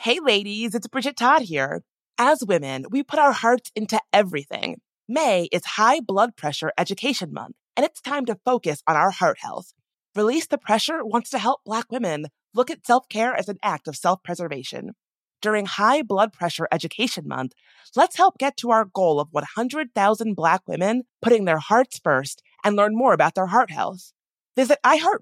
Hey ladies, it's Bridget Todd here. As women, we put our hearts into everything. May is High Blood Pressure Education Month, and it's time to focus on our heart health. Release the Pressure wants to help Black women look at self-care as an act of self-preservation. During High Blood Pressure Education Month, let's help get to our goal of 100,000 Black women putting their hearts first and learn more about their heart health. Visit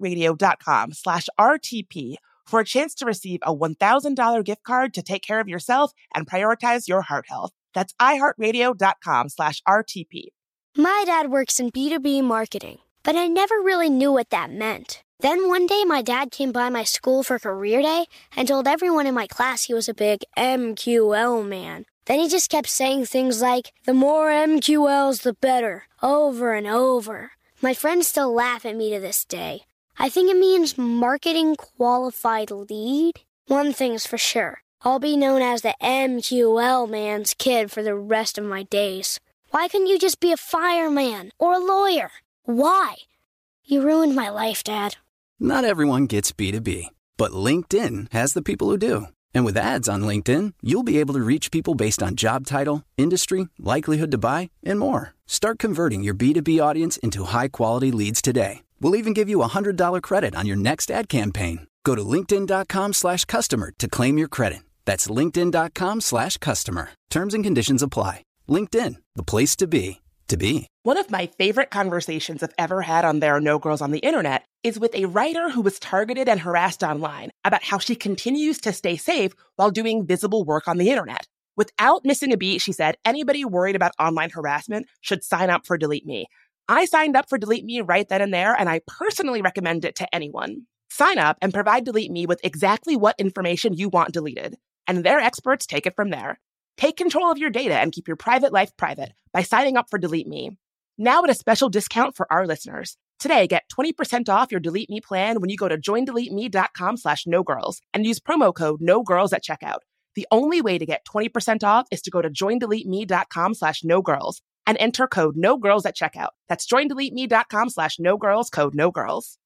iHeartRadio.com/RTP for a chance to receive a $1,000 gift card to take care of yourself and prioritize your heart health. That's iHeartRadio.com/RTP. My dad works in B2B marketing, but I never really knew what that meant. Then one day my dad came by my school for career day and told everyone in my class he was a big MQL man. Then he just kept saying things like, the more MQLs, the better, over and over. My friends still laugh at me to this day. I think it means marketing qualified lead. One thing's for sure. I'll be known as the MQL man's kid for the rest of my days. Why couldn't you just be a fireman or a lawyer? Why? You ruined my life, Dad. Not everyone gets B2B, but LinkedIn has the people who do. And with ads on LinkedIn, you'll be able to reach people based on job title, industry, likelihood to buy, and more. Start converting your B2B audience into high-quality leads today. We'll even give you a $100 credit on your next ad campaign. Go to linkedin.com/customer to claim your credit. That's linkedin.com/customer. Terms and conditions apply. LinkedIn, the place to be, to be. One of my favorite conversations I've ever had on There Are No Girls on the Internet is with a writer who was targeted and harassed online about how she continues to stay safe while doing visible work on the internet. Without missing a beat, she said, anybody worried about online harassment should sign up for Delete Me. I signed up for Delete Me right then and there, and I personally recommend it to anyone. Sign up and provide Delete Me with exactly what information you want deleted, and their experts take it from there. Take control of your data and keep your private life private by signing up for Delete Me. Now at a special discount for our listeners. Today, get 20% off your Delete Me plan when you go to joindeleteme.com/nogirls and use promo code NOGIRLS at checkout. The only way to get 20% off is to go to joindeleteme.com/nogirls and enter code NOGIRLS at checkout. That's joindeleteme.com/nogirls, code NOGIRLS.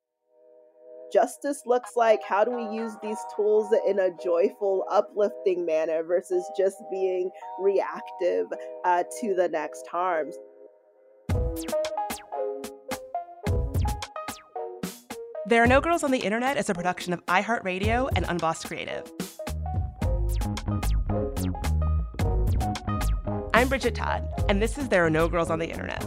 Justice looks like, how do we use these tools in a joyful, uplifting manner versus just being reactive to the next harms? There Are No Girls on the Internet is a production of iHeartRadio and Unbossed Creative. I'm Bridget Todd, and this is There Are No Girls on the Internet.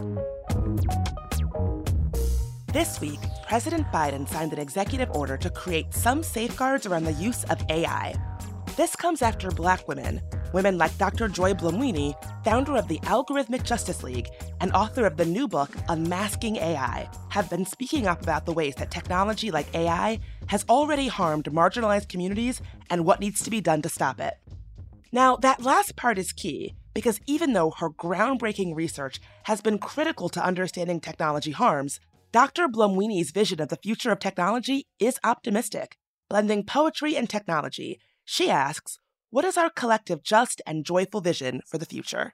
This week, President Biden signed an executive order to create some safeguards around the use of AI. This comes after Black women like Dr. Joy Buolamwini, founder of the Algorithmic Justice League and author of the new book, Unmasking AI, have been speaking up about the ways that technology like AI has already harmed marginalized communities and what needs to be done to stop it. Now, that last part is key because even though her groundbreaking research has been critical to understanding technology harms, Dr. Buolamwini's vision of the future of technology is optimistic. Blending poetry and technology, she asks, what is our collective just and joyful vision for the future?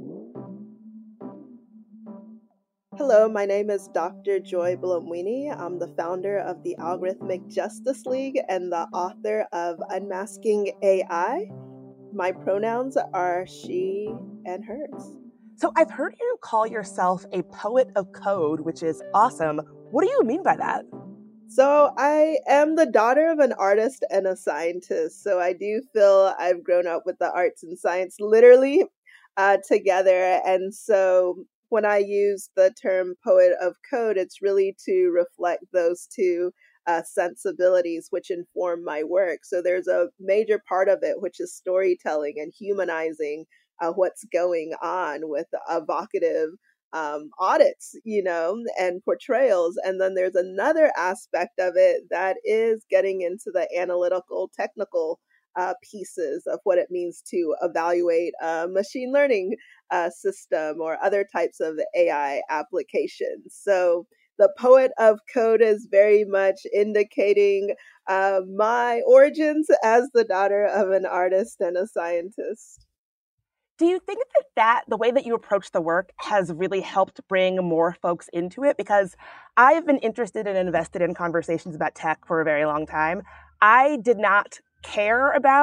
Hello, my name is Dr. Joy Buolamwini. I'm the founder of the Algorithmic Justice League and the author of Unmasking AI. My pronouns are she and hers. So I've heard you call yourself a poet of code, which is awesome. What do you mean by that? So I am the daughter of an artist and a scientist. So I do feel I've grown up with the arts and science literally together. And so when I use the term poet of code, it's really to reflect those two sensibilities which inform my work. So there's a major part of it, which is storytelling and humanizing what's going on with evocative audits, and portrayals. And then there's another aspect of it that is getting into the analytical, technical pieces of what it means to evaluate a machine learning system or other types of AI applications. So the poet of code is very much indicating my origins as the daughter of an artist and a scientist. Do you think that the way that you approach the work has really helped bring more folks into it? Because I've been interested and invested in conversations about tech for a very long time. I did not care about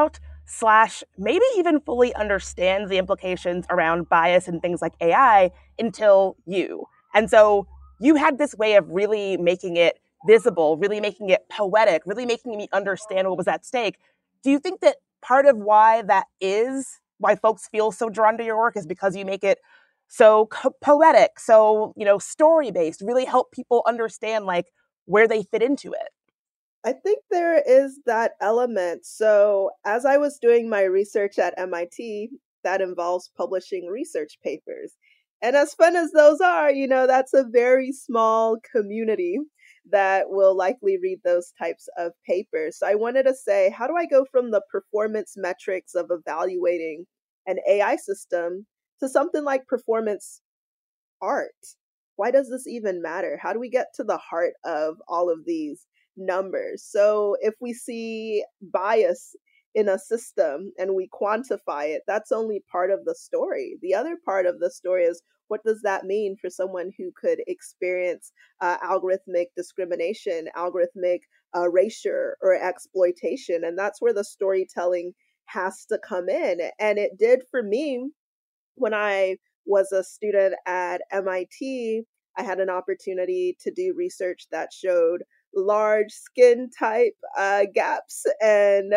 / maybe even fully understands the implications around bias and things like AI until you. And so you had this way of really making it visible, really making it poetic, really making me understand what was at stake. Do you think that part of why that is why folks feel so drawn to your work is because you make it so poetic, so, story based, really help people understand like where they fit into it? I think there is that element. So, as I was doing my research at MIT, that involves publishing research papers. And as fun as those are, that's a very small community that will likely read those types of papers. So, I wanted to say, how do I go from the performance metrics of evaluating an AI system to something like performance art? Why does this even matter? How do we get to the heart of all of these numbers? So if we see bias in a system and we quantify it, that's only part of the story. The other part of the story is, what does that mean for someone who could experience algorithmic discrimination, algorithmic erasure or exploitation? And that's where the storytelling has to come in. And it did for me when I was a student at MIT. I had an opportunity to do research that showed large skin type gaps and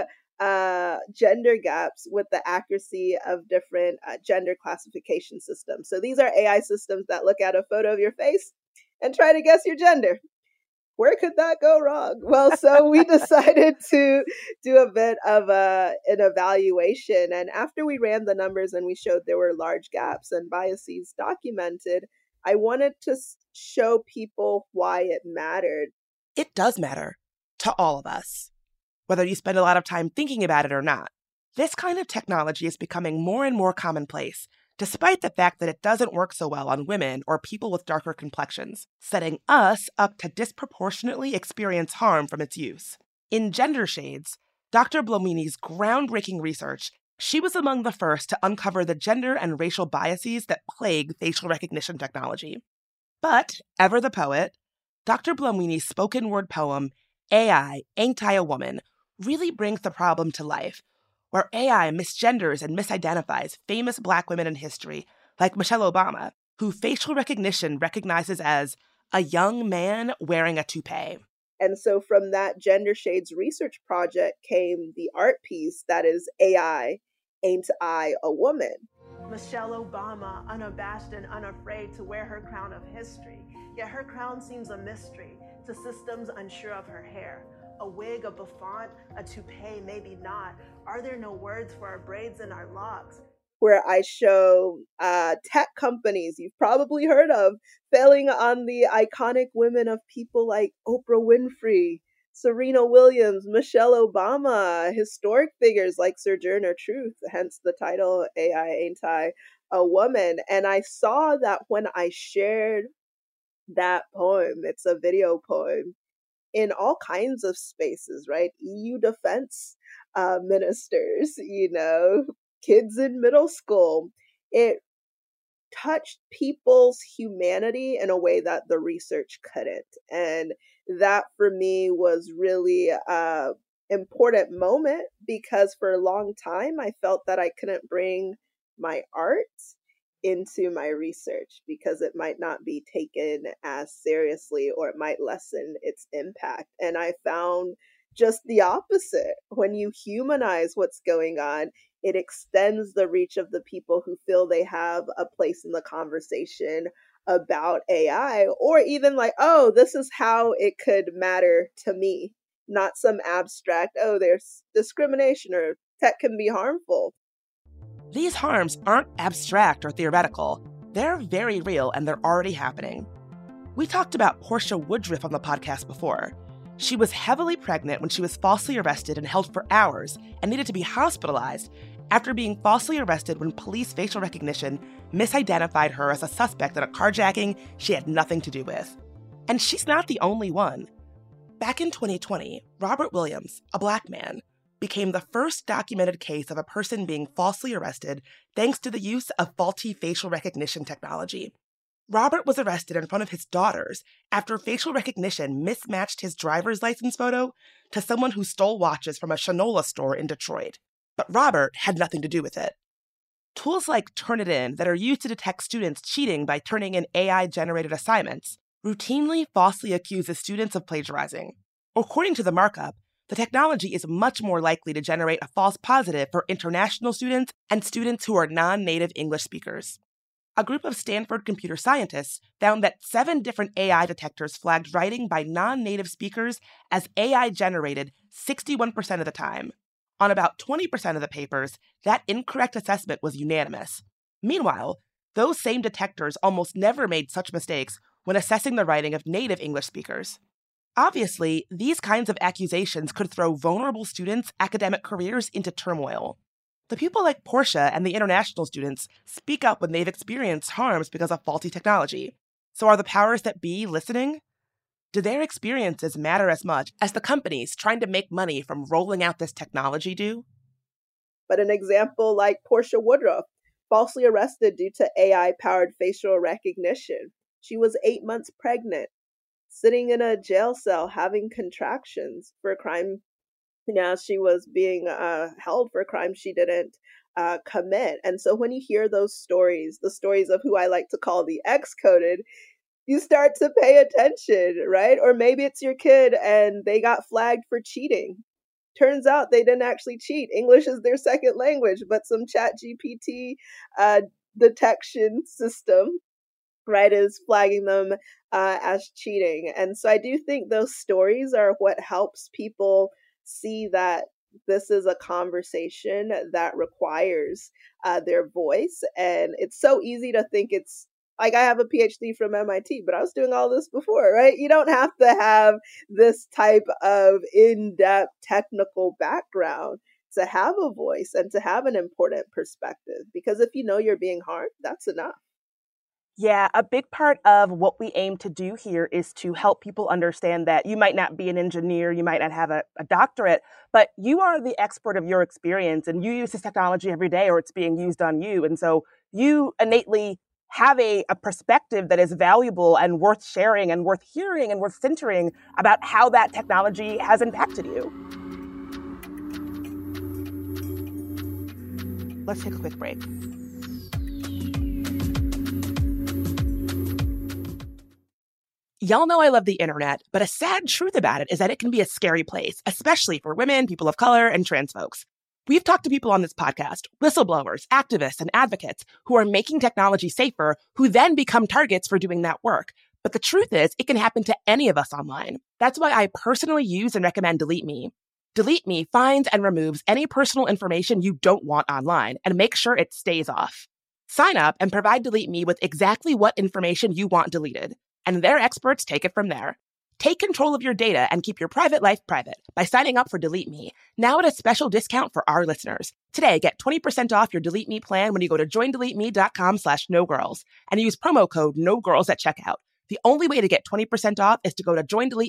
gender gaps with the accuracy of different gender classification systems. So these are AI systems that look at a photo of your face and try to guess your gender. Where could that go wrong? Well, so we decided to do a bit of an evaluation. And after we ran the numbers and we showed there were large gaps and biases documented, I wanted to show people why it mattered. It does matter to all of us, whether you spend a lot of time thinking about it or not. This kind of technology is becoming more and more commonplace, despite the fact that it doesn't work so well on women or people with darker complexions, setting us up to disproportionately experience harm from its use. In Gender Shades, Dr. Blomini's groundbreaking research, she was among the first to uncover the gender and racial biases that plague facial recognition technology. But, ever the poet, Dr. Blomini's spoken word poem, AI Ain't I a Woman, really brings the problem to life, where AI misgenders and misidentifies famous Black women in history, like Michelle Obama, who facial recognition recognizes as a young man wearing a toupee. And so from that Gender Shades research project came the art piece that is AI Ain't I a Woman? Michelle Obama, unabashed and unafraid to wear her crown of history, yet her crown seems a mystery to systems unsure of her hair. A wig, a bouffant, a toupee, maybe not. Are there no words for our braids and our locks? Where I show tech companies you've probably heard of failing on the iconic women of people like Oprah Winfrey, Serena Williams, Michelle Obama, historic figures like Sojourner Truth, hence the title AI Ain't I a Woman. And I saw that when I shared that poem, it's a video poem, in all kinds of spaces, right? EU defense ministers, kids in middle school. It touched people's humanity in a way that the research couldn't. And that for me was really an important moment, because for a long time I felt that I couldn't bring my art into my research because it might not be taken as seriously or it might lessen its impact. And I found just the opposite. When you humanize what's going on, it extends the reach of the people who feel they have a place in the conversation about AI, or even like, oh, this is how it could matter to me, not some abstract, oh, there's discrimination or tech can be harmful. These harms aren't abstract or theoretical. They're very real and they're already happening. We talked about Portia Woodruff on the podcast before. She was heavily pregnant when she was falsely arrested and held for hours and needed to be hospitalized after being falsely arrested when police facial recognition misidentified her as a suspect in a carjacking she had nothing to do with. And she's not the only one. Back in 2020, Robert Williams, a Black man, became the first documented case of a person being falsely arrested thanks to the use of faulty facial recognition technology. Robert was arrested in front of his daughters after facial recognition mismatched his driver's license photo to someone who stole watches from a Shinola store in Detroit. But Robert had nothing to do with it. Tools like Turnitin that are used to detect students cheating by turning in AI-generated assignments routinely falsely accuses students of plagiarizing. According to the markup, the technology is much more likely to generate a false positive for international students and students who are non-native English speakers. A group of Stanford computer scientists found that 7 different AI detectors flagged writing by non-native speakers as AI-generated 61% of the time. On about 20% of the papers, that incorrect assessment was unanimous. Meanwhile, those same detectors almost never made such mistakes when assessing the writing of native English speakers. Obviously, these kinds of accusations could throw vulnerable students' academic careers into turmoil. The people like Portia and the international students speak up when they've experienced harms because of faulty technology. So are the powers that be listening? Do their experiences matter as much as the companies trying to make money from rolling out this technology do? But an example like Portia Woodruff, falsely arrested due to AI-powered facial recognition. She was 8 months pregnant, sitting in a jail cell having contractions for a crime. Now she was being held for a crime she didn't commit. And so when you hear those stories, the stories of who I like to call the X-coded, you start to pay attention, right? Or maybe it's your kid and they got flagged for cheating. Turns out they didn't actually cheat. English is their second language, but some ChatGPT detection system, right, is flagging them as cheating. And so I do think those stories are what helps people see that this is a conversation that requires their voice. And it's so easy to think it's like, I have a PhD from MIT, but I was doing all this before, right? You don't have to have this type of in-depth technical background to have a voice and to have an important perspective. Because if you know you're being harmed, that's enough. Yeah, a big part of what we aim to do here is to help people understand that you might not be an engineer, you might not have a doctorate, but you are the expert of your experience and you use this technology every day or it's being used on you. And so you innately have a perspective that is valuable and worth sharing and worth hearing and worth centering about how that technology has impacted you. Let's take a quick break. Y'all know I love the internet, but a sad truth about it is that it can be a scary place, especially for women, people of color, and trans folks. We've talked to people on this podcast, whistleblowers, activists, and advocates who are making technology safer, who then become targets for doing that work. But the truth is, it can happen to any of us online. That's why I personally use and recommend Delete Me. Delete Me finds and removes any personal information you don't want online and makes sure it stays off. Sign up and provide Delete Me with exactly what information you want deleted, and their experts take it from there. Take control of your data and keep your private life private by signing up for Delete Me, now at a special discount for our listeners. Today, get 20% off your Delete Me plan when you go to joindeleteme.com/nogirls and use promo code NOGIRLS at checkout. The only way to get 20% off is to go to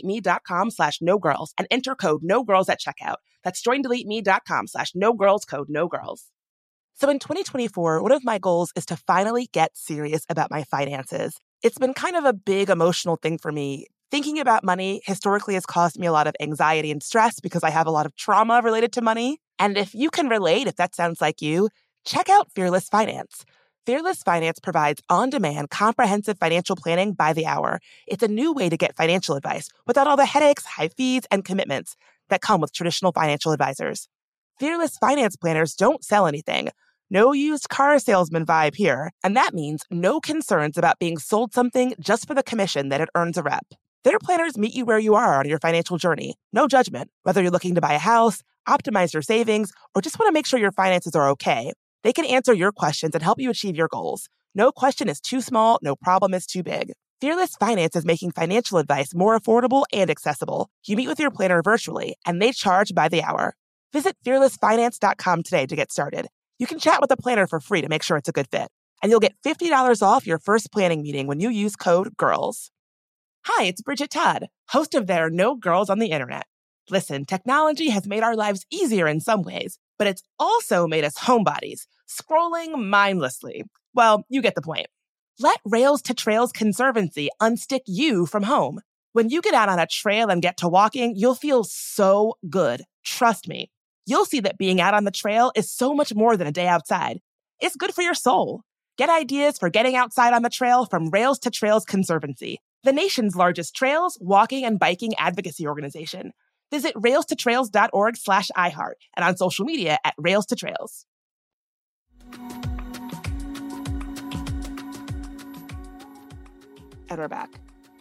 joindeleteme.com/nogirls and enter code NOGIRLS at checkout. That's joindeleteme.com/nogirls, code NOGIRLS. So in 2024, one of my goals is to finally get serious about my finances. It's been kind of a big emotional thing for me. Thinking about money historically has caused me a lot of anxiety and stress because I have a lot of trauma related to money. And if you can relate, if that sounds like you, check out Fearless Finance. Fearless Finance provides on-demand, comprehensive financial planning by the hour. It's a new way to get financial advice without all the headaches, high fees, and commitments that come with traditional financial advisors. Fearless Finance planners don't sell anything. No used car salesman vibe here. And that means no concerns about being sold something just for the commission that it earns a rep. Their planners meet you where you are on your financial journey. No judgment. Whether you're looking to buy a house, optimize your savings, or just want to make sure your finances are okay, they can answer your questions and help you achieve your goals. No question is too small, no problem is too big. Fearless Finance is making financial advice more affordable and accessible. You meet with your planner virtually, and they charge by the hour. Visit fearlessfinance.com today to get started. You can chat with a planner for free to make sure it's a good fit. And you'll get $50 off your first planning meeting when you use code GIRLS. Hi, it's Bridget Todd, host of There Are No Girls on the Internet. Listen, technology has made our lives easier in some ways, but it's also made us homebodies, scrolling mindlessly. Well, you get the point. Let Rails to Trails Conservancy unstick you from home. When you get out on a trail and get to walking, you'll feel so good. Trust me. you'll see that being out on the trail is so much more than a day outside. It's good for your soul. Get ideas for getting outside on the trail from Rails to Trails Conservancy, the nation's largest trails, walking, and biking advocacy organization. Visit railstotrails.org/iHeart and on social media at Rails to Trails. And we're back.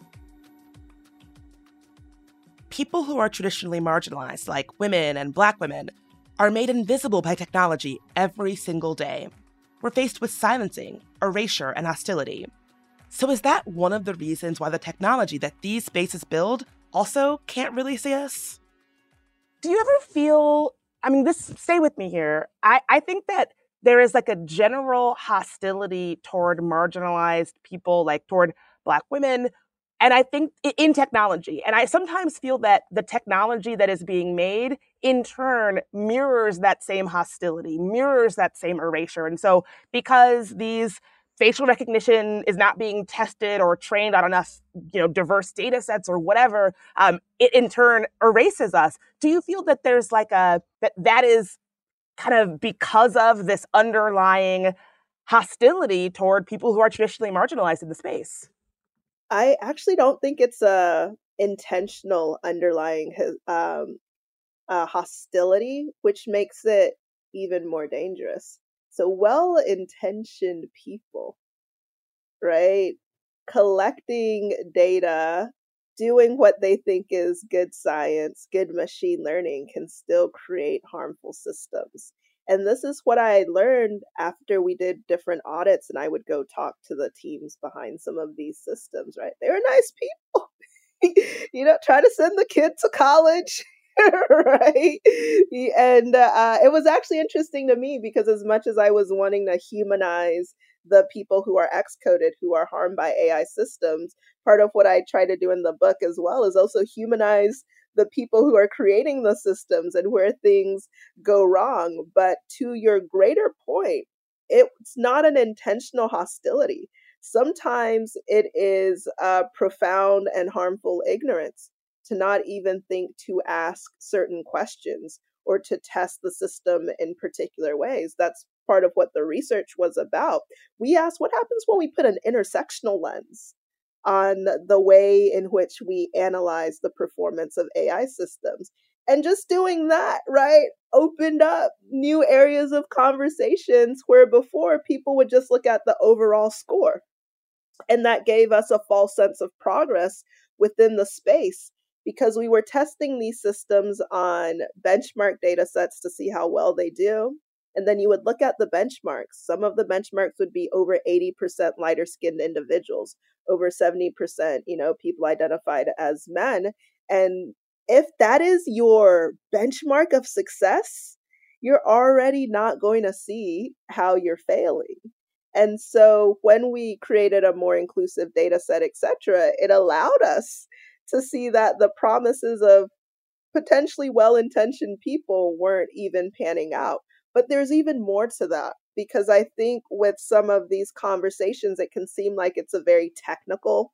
People who are traditionally marginalized, like women and Black women, are made invisible by technology every single day. We're faced with silencing, erasure, and hostility. So is that one of the reasons why the technology that these spaces build also can't really see us? Do you ever feel, stay with me here. I think that there is like a general hostility toward marginalized people, like toward Black women, and I think in technology. And I sometimes feel that the technology that is being made in turn mirrors that same hostility, mirrors that same erasure. And so because these facial recognition is not being tested or trained on enough, diverse data sets or whatever, it in turn erases us. Do you feel that there's like that is kind of because of this underlying hostility toward people who are traditionally marginalized in the space? I actually don't think it's a intentional underlying hostility, which makes it even more dangerous. So well-intentioned people, right, collecting data, doing what they think is good science, good machine learning, can still create harmful systems. And this is what I learned after we did different audits and I would go talk to the teams behind some of these systems, right? They were nice people. Try to send the kid to college, right? And it was actually interesting to me because as much as I was wanting to humanize the people who are X-coded, who are harmed by AI systems, part of what I try to do in the book as well is also humanize the people who are creating the systems and where things go wrong. But to your greater point, it's not an intentional hostility. Sometimes it is profound and harmful ignorance to not even think to ask certain questions or to test the system in particular ways. That's part of what the research was about. We asked, what happens when we put an intersectional lens on the way in which we analyze the performance of AI systems? And just doing that, right, opened up new areas of conversations where before people would just look at the overall score. And that gave us a false sense of progress within the space because we were testing these systems on benchmark data sets to see how well they do. And then you would look at the benchmarks. Some of the benchmarks would be over 80% lighter skinned individuals, over 70%, people identified as men. And if that is your benchmark of success, you're already not going to see how you're failing. And so when we created a more inclusive data set, et cetera, it allowed us to see that the promises of potentially well-intentioned people weren't even panning out. But there's even more to that, because I think with some of these conversations, it can seem like it's a very technical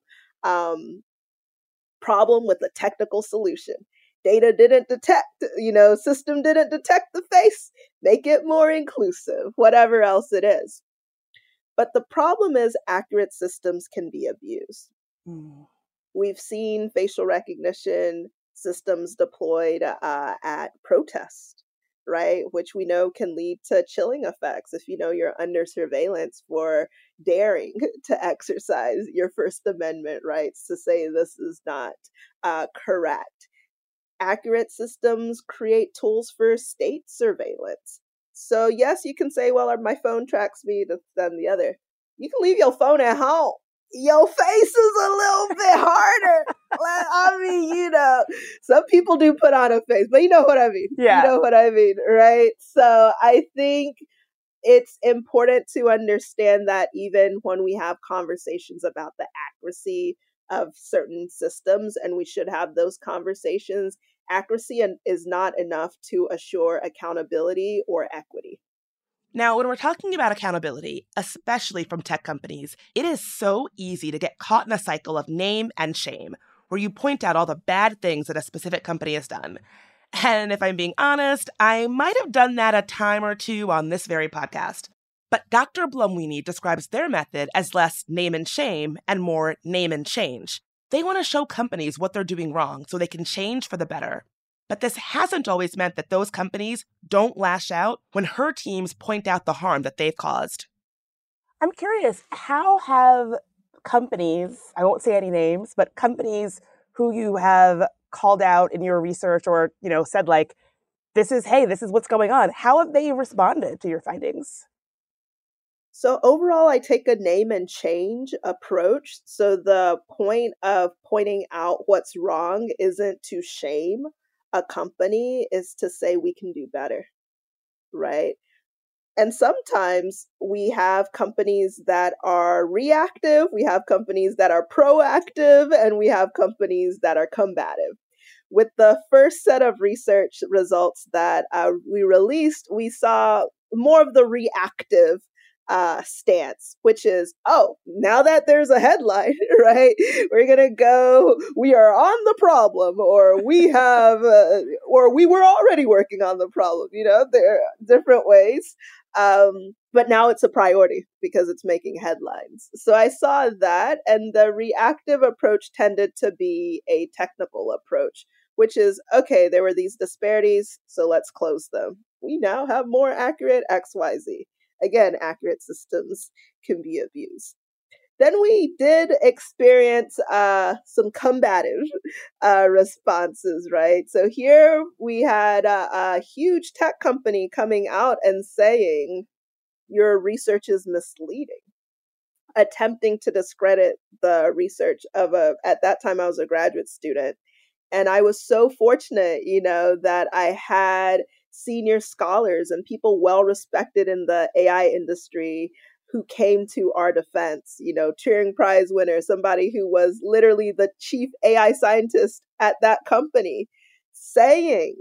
problem with a technical solution. Data didn't detect, system didn't detect the face, make it more inclusive, whatever else it is. But the problem is accurate systems can be abused. We've seen facial recognition systems deployed at protests, right? Which we know can lead to chilling effects if you're under surveillance for daring to exercise your First Amendment rights to say this is not correct. Accurate systems create tools for state surveillance. So yes, you can say, well, my phone tracks me than the other. You can leave your phone at home. Your face is a little bit harder. Some people do put on a face, but you know what I mean. Yeah. You know what I mean, right? So I think it's important to understand that even when we have conversations about the accuracy of certain systems, and we should have those conversations, accuracy is not enough to assure accountability or equity. Now, when we're talking about accountability, especially from tech companies, it is so easy to get caught in a cycle of name and shame, where you point out all the bad things that a specific company has done. And if I'm being honest, I might have done that a time or two on this very podcast. But Dr. Blumweeny describes their method as less name and shame and more name and change. They want to show companies what they're doing wrong so they can change for the better. But this hasn't always meant that those companies don't lash out when her teams point out the harm that they've caused. I'm curious, how have companies, I won't say any names, but companies who you have called out in your research or, said like, this is what's going on. How have they responded to your findings? So overall, I take a name and change approach. So the point of pointing out what's wrong isn't to shame a company, is to say we can do better, right? And sometimes we have companies that are reactive, we have companies that are proactive, and we have companies that are combative. With the first set of research results that we released, we saw more of the reactive stance, which is, now that there's a headline, right, we're going to go, we are on the problem, or we have, or we were already working on the problem. There are different ways. But now it's a priority because it's making headlines. So I saw that, and the reactive approach tended to be a technical approach, which is, okay, there were these disparities, so let's close them. We now have more accurate XYZ. Again, accurate systems can be abused. Then we did experience some combative responses, right? So here we had a huge tech company coming out and saying, your research is misleading, attempting to discredit the research of at that time I was a graduate student. And I was so fortunate, that I had senior scholars and people well respected in the AI industry who came to our defense, Turing Prize winner, somebody who was literally the chief AI scientist at that company, saying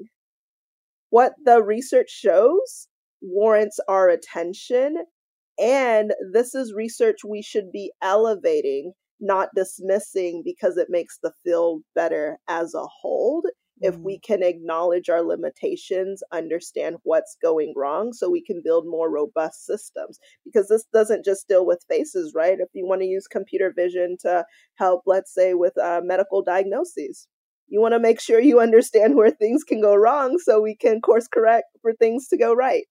what the research shows warrants our attention. And this is research we should be elevating, not dismissing, because it makes the field better as a whole. If we can acknowledge our limitations, understand what's going wrong, so we can build more robust systems. Because this doesn't just deal with faces, right? If you want to use computer vision to help, let's say, with medical diagnoses, you want to make sure you understand where things can go wrong so we can course correct for things to go right.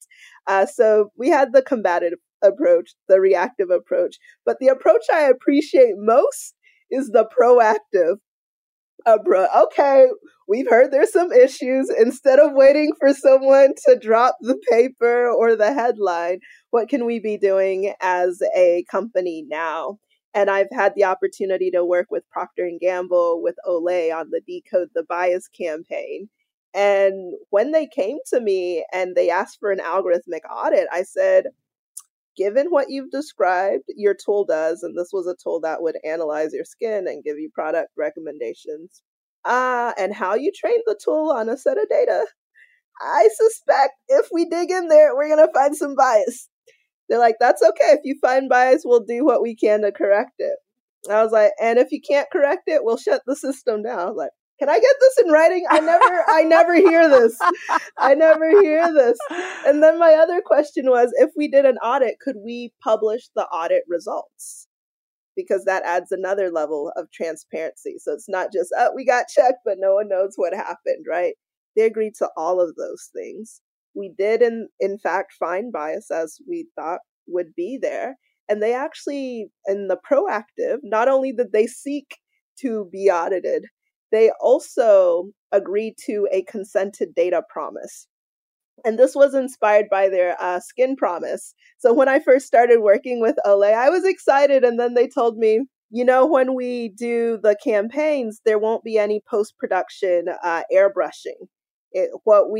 So we had the combative approach, the reactive approach. But the approach I appreciate most is the proactive approach. Okay, we've heard there's some issues. Instead of waiting for someone to drop the paper or the headline, what can we be doing as a company now? And I've had the opportunity to work with Procter & Gamble, with Olay on the Decode the Bias campaign. And when they came to me and they asked for an algorithmic audit, I said, given what you've described, your tool does, and this was a tool that would analyze your skin and give you product recommendations, and how you trained the tool on a set of data, I suspect if we dig in there, we're going to find some bias. They're like, that's okay. If you find bias, we'll do what we can to correct it. I was like, and if you can't correct it, we'll shut the system down. I was like, can I get this in writing? I never hear this. I never hear this. And then my other question was, if we did an audit, could we publish the audit results? Because that adds another level of transparency. So it's not just, we got checked, but no one knows what happened, right? They agreed to all of those things. We did, in fact, find bias as we thought would be there. And they actually, in the proactive, not only did they seek to be audited, they also agreed to a consented data promise. And this was inspired by their skin promise. So when I first started working with Olay, I was excited. And then they told me, when we do the campaigns, there won't be any post-production airbrushing. What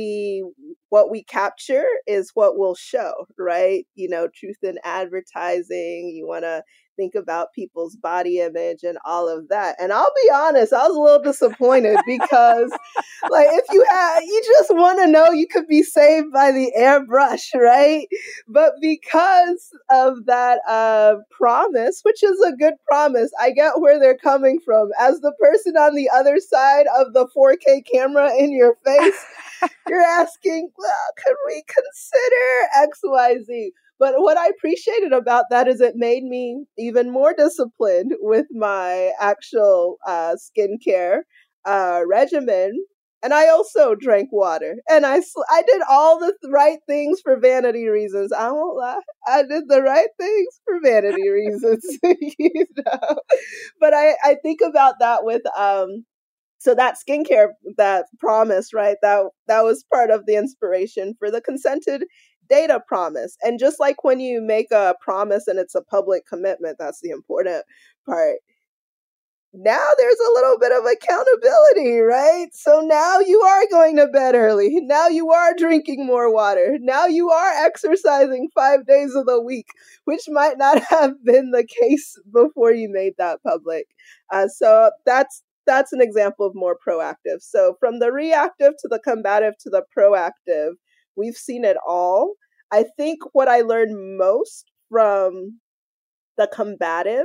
we capture is what we'll show, right? Truth in advertising. You want to think about people's body image and all of that. And I'll be honest, I was a little disappointed because if you just want to know, you could be saved by the airbrush, right? But because of that promise, which is a good promise, I get where they're coming from. As the person on the other side of the 4K camera in your face, You're asking, well, could we consider X, Y, Z? But what I appreciated about that is it made me even more disciplined with my actual skincare regimen. And I also drank water, and I did all the right things for vanity reasons. I won't lie, I did the right things for vanity reasons, you know. But I think about that with so that skincare, that promise, right? That was part of the inspiration for the consented data promise. And just like when you make a promise and it's a public commitment, that's the important part. Now there's a little bit of accountability, right? So now you are going to bed early. Now you are drinking more water. Now you are exercising 5 days of the week, which might not have been the case before you made that public. So that's an example of more proactive. So from the reactive to the combative to the proactive, we've seen it all. I think what I learned most from the combative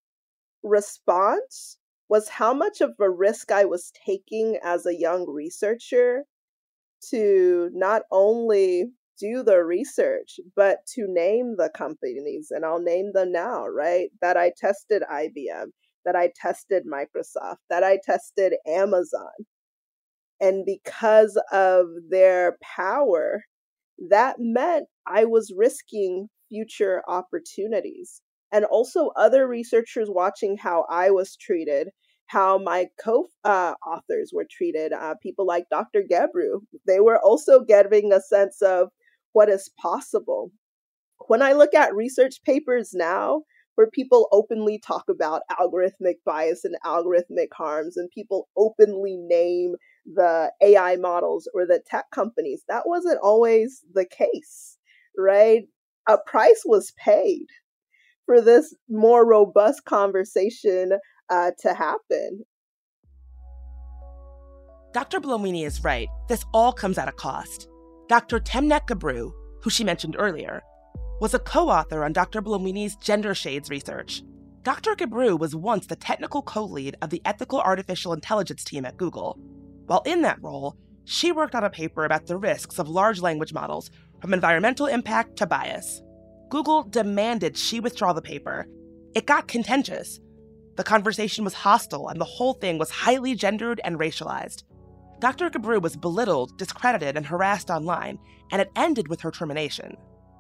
response was how much of a risk I was taking as a young researcher to not only do the research, but to name the companies. And I'll name them now, right? That I tested IBM, that I tested Microsoft, that I tested Amazon. And because of their power, that meant I was risking future opportunities. And also other researchers watching how I was treated, how my co-authors were treated, people like Dr. Gebru. They were also getting a sense of what is possible. When I look at research papers now, where people openly talk about algorithmic bias and algorithmic harms, and people openly name the AI models or the tech companies, that wasn't always the case, right? A price was paid for this more robust conversation to happen. Dr. Buolamwini is right. This all comes at a cost. Dr. Temnet Gebru, who she mentioned earlier, was a co-author on Dr. Buolamwini's gender shades research. Dr. Gebru was once the technical co-lead of the ethical artificial intelligence team at Google. While in that role, she worked on a paper about the risks of large language models, from environmental impact to bias. Google demanded she withdraw the paper. It got contentious. The conversation was hostile, and the whole thing was highly gendered and racialized. Dr. Gebru was belittled, discredited, and harassed online, and it ended with her termination.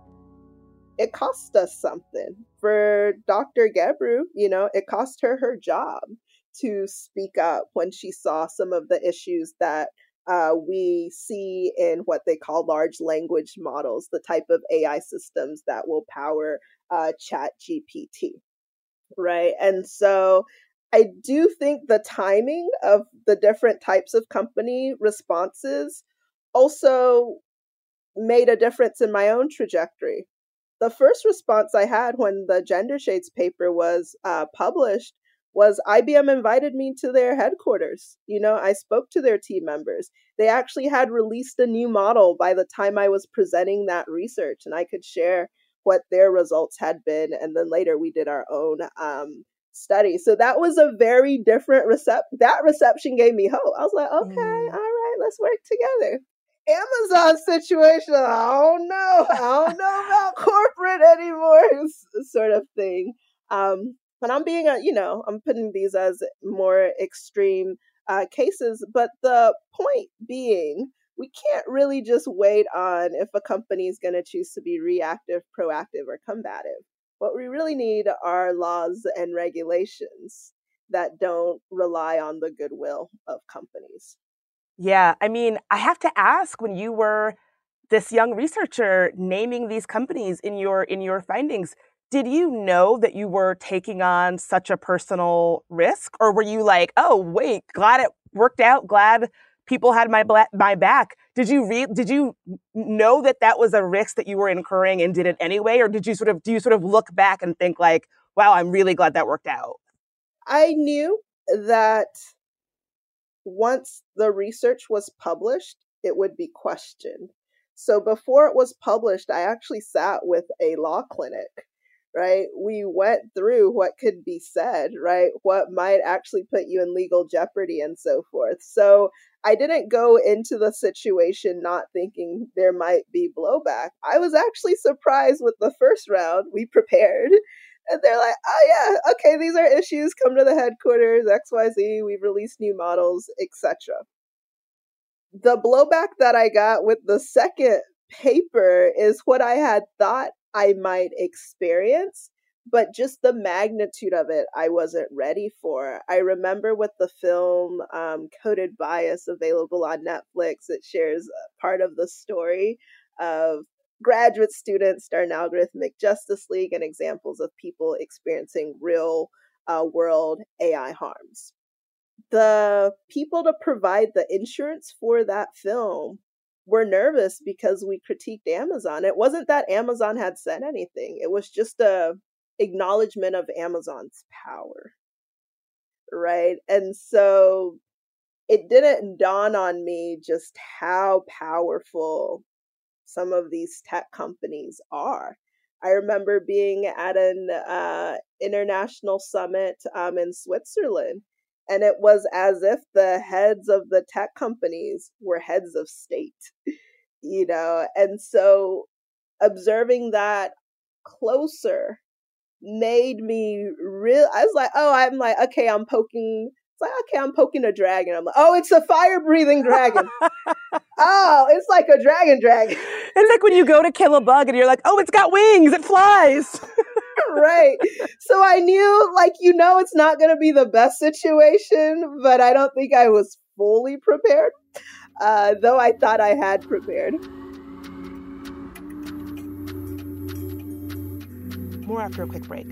It cost us something. For Dr. Gebru, it cost her her job to speak up when she saw some of the issues that we see in what they call large language models, the type of AI systems that will power ChatGPT, right? And so I do think the timing of the different types of company responses also made a difference in my own trajectory. The first response I had when the Gender Shades paper was published was IBM invited me to their headquarters. I spoke to their team members. They actually had released a new model by the time I was presenting that research, and I could share what their results had been. And then later we did our own study. So that was a very different that reception gave me hope. I was like, okay, all right, let's work together. Amazon situation, I don't know about corporate anymore, sort of thing. And I'm being I'm putting these as more extreme cases, but the point being, we can't really just wait on if a company is going to choose to be reactive, proactive, or combative. What we really need are laws and regulations that don't rely on the goodwill of companies. Yeah, I mean, I have to ask, when you were this young researcher naming these companies in your findings, did you know that you were taking on such a personal risk? Or were you like, oh, wait, glad it worked out, glad people had my back? Did you know that was a risk that you were incurring and did it anyway? Or do you sort of look back and think like, wow, I'm really glad that worked out? I knew that once the research was published, it would be questioned. So before it was published, I actually sat with a law clinic right? We went through what could be said, right? What might actually put you in legal jeopardy and so forth. So I didn't go into the situation not thinking there might be blowback. I was actually surprised with the first round. We prepared. And they're like, oh yeah, okay, these are issues. Come to the headquarters, XYZ. We've released new models, etc. The blowback that I got with the second paper is what I had thought I might experience, but just the magnitude of it, I wasn't ready for. I remember with the film Coded Bias, available on Netflix, it shares part of the story of graduate students starting Algorithmic Justice League and examples of people experiencing real world AI harms. The people to provide the insurance for that film were nervous because we critiqued Amazon. It wasn't that Amazon had said anything. It was just a acknowledgement of Amazon's power, right? And so it didn't dawn on me just how powerful some of these tech companies are. I remember being at an international summit in Switzerland, and it was as if the heads of the tech companies were heads of state, you know? And so observing that closer made me I was like, okay, I'm poking a dragon. I'm like, oh, it's a fire-breathing dragon. Oh, it's like a dragon. It's like when you go to kill a bug and you're like, oh, it's got wings, it flies. Right. So I knew, it's not going to be the best situation, but I don't think I was fully prepared, though I thought I had prepared. More after a quick break.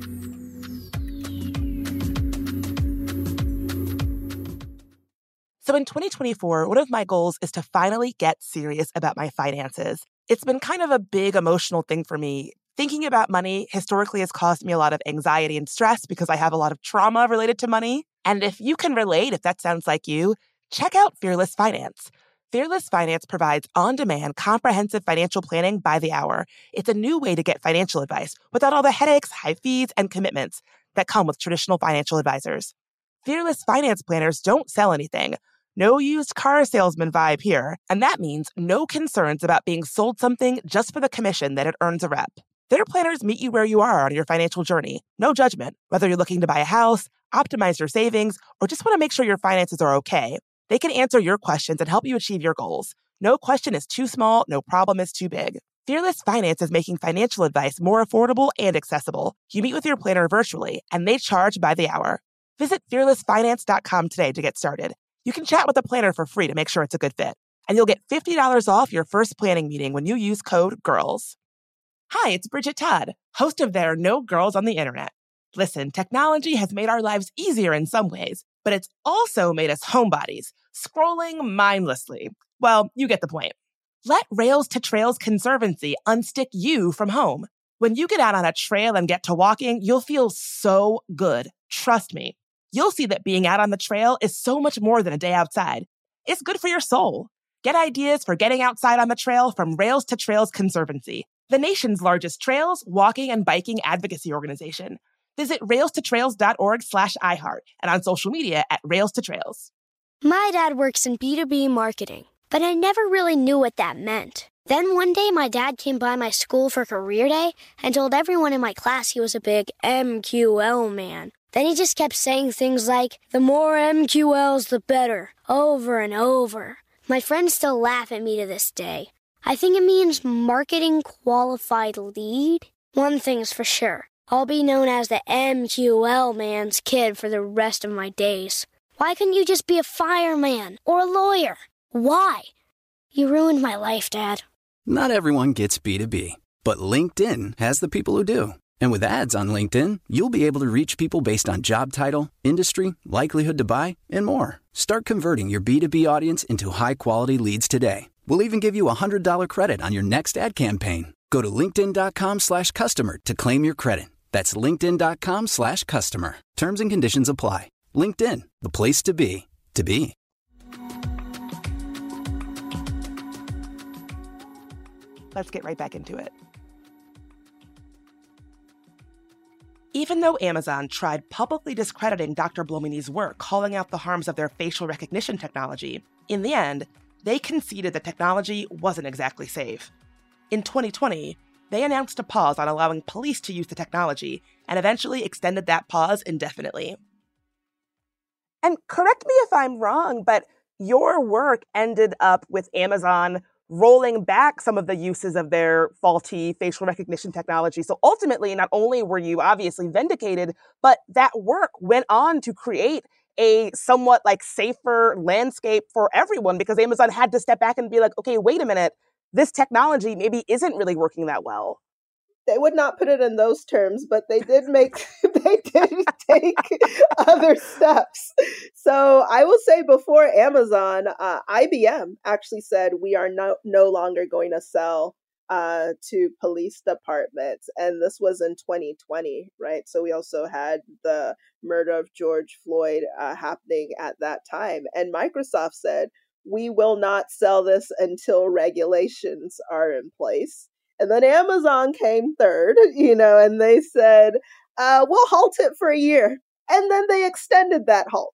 So in 2024, one of my goals is to finally get serious about my finances. It's been kind of a big emotional thing for me. Thinking about money historically has caused me a lot of anxiety and stress because I have a lot of trauma related to money. And if you can relate, if that sounds like you, check out Fearless Finance. Fearless Finance provides on-demand, comprehensive financial planning by the hour. It's a new way to get financial advice without all the headaches, high fees, and commitments that come with traditional financial advisors. Fearless Finance planners don't sell anything. No used car salesman vibe here. And that means no concerns about being sold something just for the commission that it earns a rep. Their planners meet you where you are on your financial journey. No judgment. Whether you're looking to buy a house, optimize your savings, or just want to make sure your finances are okay, they can answer your questions and help you achieve your goals. No question is too small, no problem is too big. Fearless Finance is making financial advice more affordable and accessible. You meet with your planner virtually, and they charge by the hour. Visit fearlessfinance.com today to get started. You can chat with a planner for free to make sure it's a good fit. And you'll get $50 off your first planning meeting when you use code GIRLS. Hi, it's Bridget Todd, host of There Are No Girls on the Internet. Listen, technology has made our lives easier in some ways, but it's also made us homebodies, scrolling mindlessly. Well, you get the point. Let Rails to Trails Conservancy unstick you from home. When you get out on a trail and get to walking, you'll feel so good. Trust me. You'll see that being out on the trail is so much more than a day outside. It's good for your soul. Get ideas for getting outside on the trail from Rails to Trails Conservancy, the nation's largest trails, walking, and biking advocacy organization. Visit railstotrails.org/iHeart and on social media at Rails to Trails. My dad works in B2B marketing, but I never really knew what that meant. Then one day my dad came by my school for career day and told everyone in my class he was a big MQL man. Then he just kept saying things like, the more MQLs, the better, over and over. My friends still laugh at me to this day. I think it means marketing qualified lead. One thing's for sure. I'll be known as the MQL man's kid for the rest of my days. Why couldn't you just be a fireman or a lawyer? Why? You ruined my life, Dad. Not everyone gets B2B, but LinkedIn has the people who do. And with ads on LinkedIn, you'll be able to reach people based on job title, industry, likelihood to buy, and more. Start converting your B2B audience into high-quality leads today. We'll even give you a $100 credit on your next ad campaign. Go to linkedin.com/customer to claim your credit. That's linkedin.com/customer. Terms and conditions apply. LinkedIn, the place to be, to be. Let's get right back into it. Even though Amazon tried publicly discrediting Dr. Blomini's work, calling out the harms of their facial recognition technology, in the end, they conceded the technology wasn't exactly safe. In 2020, they announced a pause on allowing police to use the technology and eventually extended that pause indefinitely. And correct me if I'm wrong, but your work ended up with Amazon rolling back some of the uses of their faulty facial recognition technology. So ultimately, not only were you obviously vindicated, but that work went on to create a somewhat safer landscape for everyone, because Amazon had to step back and be like, okay, wait a minute, this technology maybe isn't really working that well. They would not put it in those terms, but they did take other steps. So I will say, before Amazon, IBM actually said we are no longer going to sell to police departments. And this was in 2020, right? So we also had the murder of George Floyd happening at that time. And Microsoft said, we will not sell this until regulations are in place. And then Amazon came third, and they said, we'll halt it for a year. And then they extended that halt,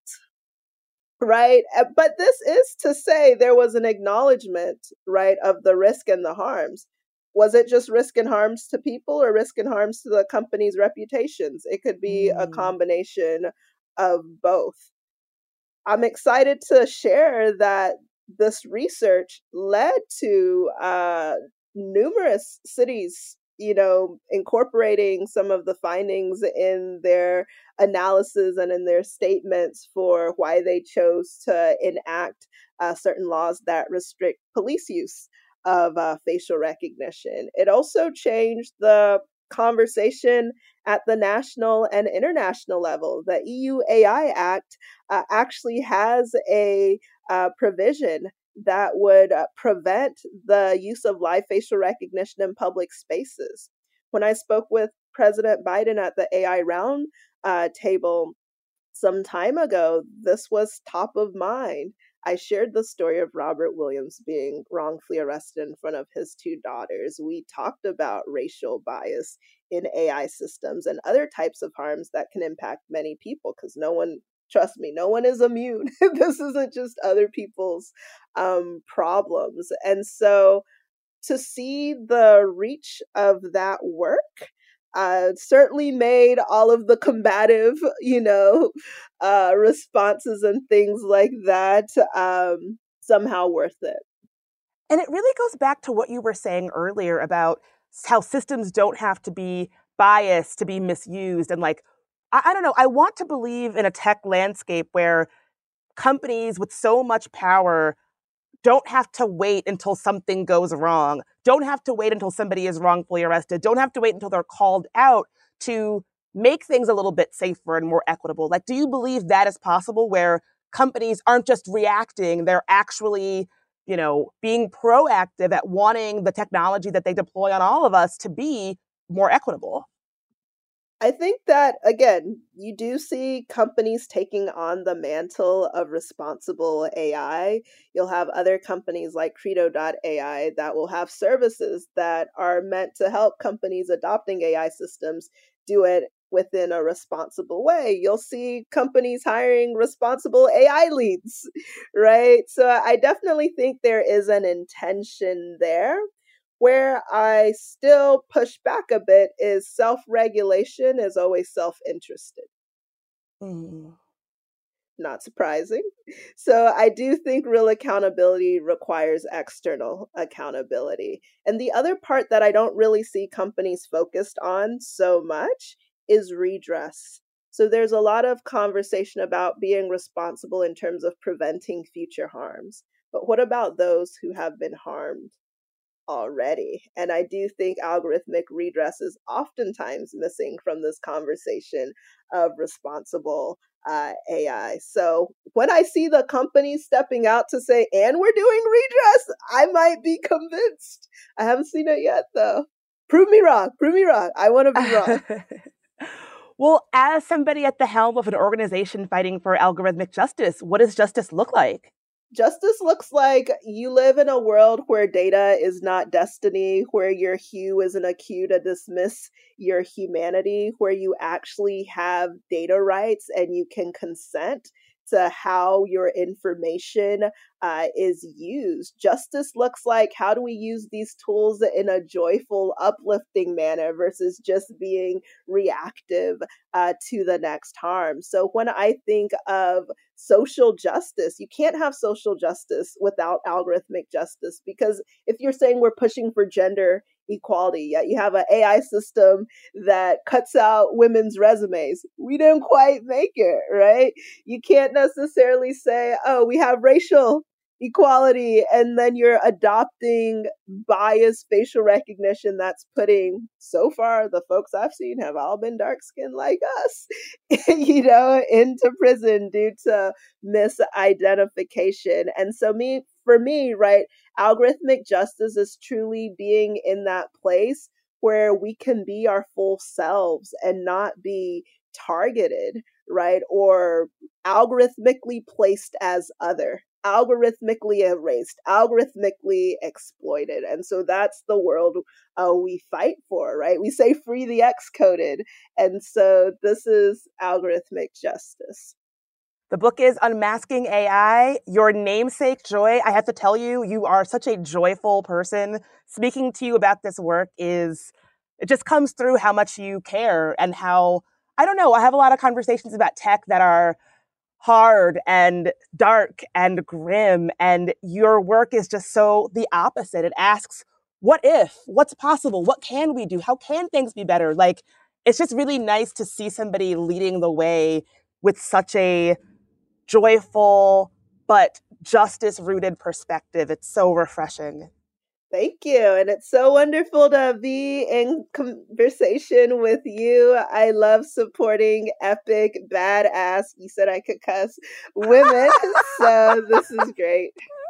right? But this is to say there was an acknowledgement, right, of the risk and the harms. Was it just risk and harms to people, or risk and harms to the company's reputations? It could be a combination of both. I'm excited to share that this research led to numerous cities, incorporating some of the findings in their analysis and in their statements for why they chose to enact certain laws that restrict police use of facial recognition. It also changed the conversation at the national and international level. The EU AI Act actually has a provision that would prevent the use of live facial recognition in public spaces. When I spoke with President Biden at the AI round table some time ago, this was top of mind. I shared the story of Robert Williams being wrongfully arrested in front of his two daughters. We talked about racial bias in AI systems and other types of harms that can impact many people, because trust me, no one is immune. This isn't just other people's problems. And so to see the reach of that work certainly made all of the combative, responses and things like that somehow worth it. And it really goes back to what you were saying earlier about how systems don't have to be biased to be misused. And I don't know, I want to believe in a tech landscape where companies with so much power don't have to wait until something goes wrong, don't have to wait until somebody is wrongfully arrested, don't have to wait until they're called out to make things a little bit safer and more equitable. Do you believe that is possible, where companies aren't just reacting, they're actually, being proactive at wanting the technology that they deploy on all of us to be more equitable? I think that, again, you do see companies taking on the mantle of responsible AI. You'll have other companies like Credo.ai that will have services that are meant to help companies adopting AI systems do it within a responsible way. You'll see companies hiring responsible AI leads, right? So I definitely think there is an intention there. Where I still push back a bit is self-regulation is always self-interested. Not surprising. So I do think real accountability requires external accountability. And the other part that I don't really see companies focused on so much is redress. So there's a lot of conversation about being responsible in terms of preventing future harms. But what about those who have been harmed already? And I do think algorithmic redress is oftentimes missing from this conversation of responsible AI. So when I see the companies stepping out to say, and we're doing redress, I might be convinced. I haven't seen it yet, though. Prove me wrong. I want to be wrong. Well, as somebody at the helm of an organization fighting for algorithmic justice, what does justice look like? Justice looks like you live in a world where data is not destiny, where your hue isn't a cue to dismiss your humanity, where you actually have data rights and you can consent to how your information is used. Justice looks like, how do we use these tools in a joyful, uplifting manner versus just being reactive to the next harm? So when I think of social justice, you can't have social justice without algorithmic justice, because if you're saying we're pushing for gender equality, yet you have an AI system that cuts out women's resumes, we didn't quite make it, right? You can't necessarily say, oh, we have racial equality, and then you're adopting biased facial recognition that's putting, so far, the folks I've seen have all been dark skinned like us, into prison due to misidentification. And so for me, right, algorithmic justice is truly being in that place where we can be our full selves and not be targeted, right, or algorithmically placed as other, algorithmically erased, algorithmically exploited. And so that's the world we fight for, right? We say free the X-coded. And so this is algorithmic justice. The book is Unmasking AI. Your namesake, Joy, I have to tell you, you are such a joyful person. Speaking to you about this work it just comes through how much you care and how, I don't know, I have a lot of conversations about tech that are hard and dark and grim, and your work is just so the opposite. It asks, what if? What's possible? What can we do? How can things be better? Like, it's just really nice to see somebody leading the way with such a joyful but justice-rooted perspective. It's so refreshing. Thank you. And it's so wonderful to be in conversation with you. I love supporting epic, badass, you said I could cuss, women. So this is great.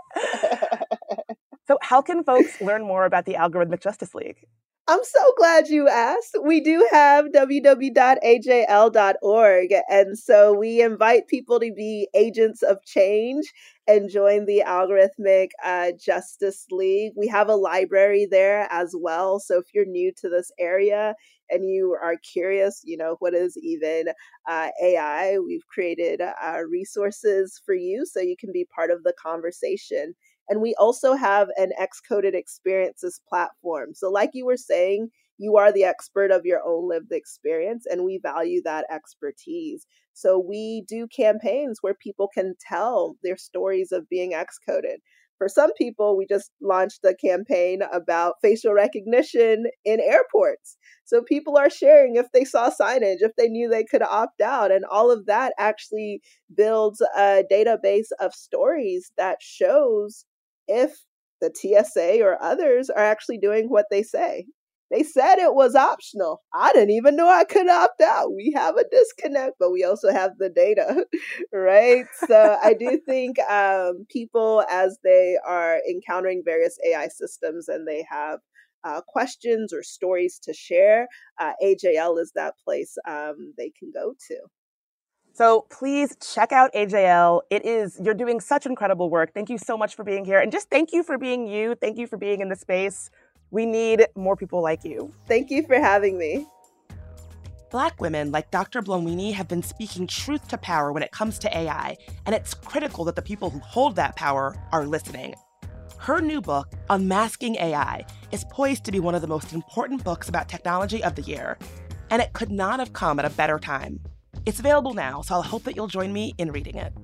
So how can folks learn more about the Algorithmic Justice League? I'm so glad you asked. We do have www.ajl.org. And so we invite people to be agents of change and join the Algorithmic Justice League. We have a library there as well. So if you're new to this area and you are curious, what is even AI, we've created resources for you so you can be part of the conversation. And we also have an X-Coded Experiences platform. So like you were saying, you are the expert of your own lived experience, and we value that expertise. So we do campaigns where people can tell their stories of being X-Coded. For some people, we just launched a campaign about facial recognition in airports. So people are sharing if they saw signage, if they knew they could opt out. And all of that actually builds a database of stories that shows if the TSA or others are actually doing what they say. They said it was optional. I didn't even know I could opt out. We have a disconnect, but we also have the data, right? So I do think people, as they are encountering various AI systems and they have questions or stories to share, AJL is that place they can go to. So please check out AJL. You're doing such incredible work. Thank you so much for being here. And just thank you for being you. Thank you for being in the space. We need more people like you. Thank you for having me. Black women like Dr. Blonwini have been speaking truth to power when it comes to AI, and it's critical that the people who hold that power are listening. Her new book, Unmasking AI, is poised to be one of the most important books about technology of the year, and it could not have come at a better time. It's available now, so I'll hope that you'll join me in reading it.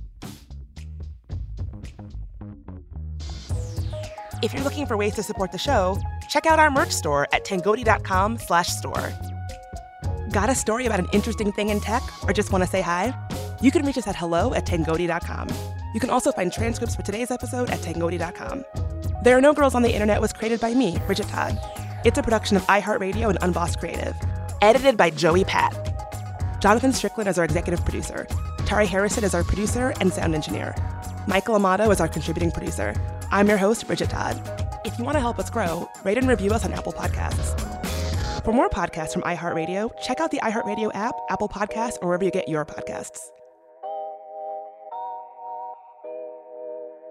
If you're looking for ways to support the show, check out our merch store at tangoti.com/store. Got a story about an interesting thing in tech or just want to say hi? You can reach us at hello@tangoti.com. You can also find transcripts for today's episode at tangoti.com. There Are No Girls on the Internet was created by me, Bridget Todd. It's a production of iHeartRadio and Unbossed Creative. Edited by Joey Pat. Jonathan Strickland is our executive producer. Tari Harrison is our producer and sound engineer. Michael Amato is our contributing producer. I'm your host, Bridget Todd. If you want to help us grow, rate and review us on Apple Podcasts. For more podcasts from iHeartRadio, check out the iHeartRadio app, Apple Podcasts, or wherever you get your podcasts.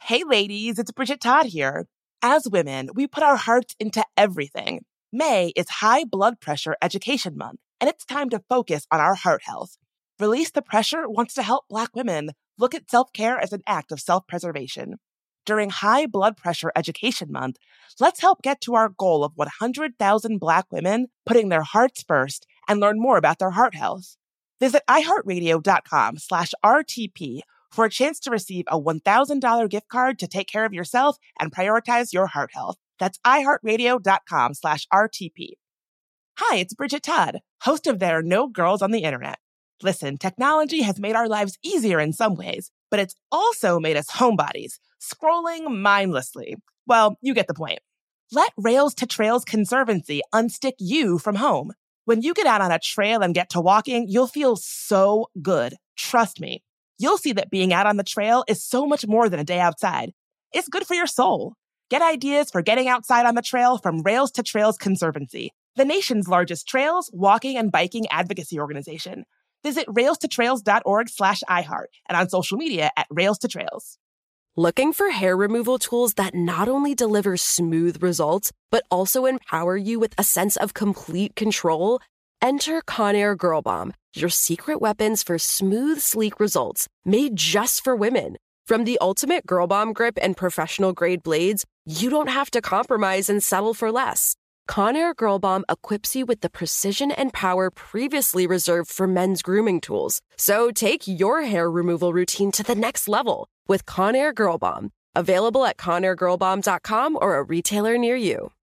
Hey ladies, it's Bridget Todd here. As women, we put our hearts into everything. May is High Blood Pressure Education Month, and it's time to focus on our heart health. Release the Pressure wants to help Black women look at self-care as an act of self-preservation. During High Blood Pressure Education Month, let's help get to our goal of 100,000 Black women putting their hearts first and learn more about their heart health. Visit iHeartRadio.com/RTP for a chance to receive a $1,000 gift card to take care of yourself and prioritize your heart health. That's iHeartRadio.com/RTP. Hi, it's Bridget Todd, host of There Are No Girls on the Internet. Listen, technology has made our lives easier in some ways, but it's also made us homebodies, scrolling mindlessly. Well, you get the point. Let Rails to Trails Conservancy unstick you from home. When you get out on a trail and get to walking, you'll feel so good. Trust me. You'll see that being out on the trail is so much more than a day outside. It's good for your soul. Get ideas for getting outside on the trail from Rails to Trails Conservancy, the nation's largest trails, walking, and biking advocacy organization. Visit railstotrails.org/iHeart and on social media at Rails to Trails. Looking for hair removal tools that not only deliver smooth results, but also empower you with a sense of complete control? Enter Conair Girl Bomb, your secret weapons for smooth, sleek results, made just for women. From the ultimate Girl Bomb grip and professional-grade blades, you don't have to compromise and settle for less. Conair Girl Bomb equips you with the precision and power previously reserved for men's grooming tools. So take your hair removal routine to the next level with Conair Girl Bomb. Available at ConairGirlBomb.com or a retailer near you.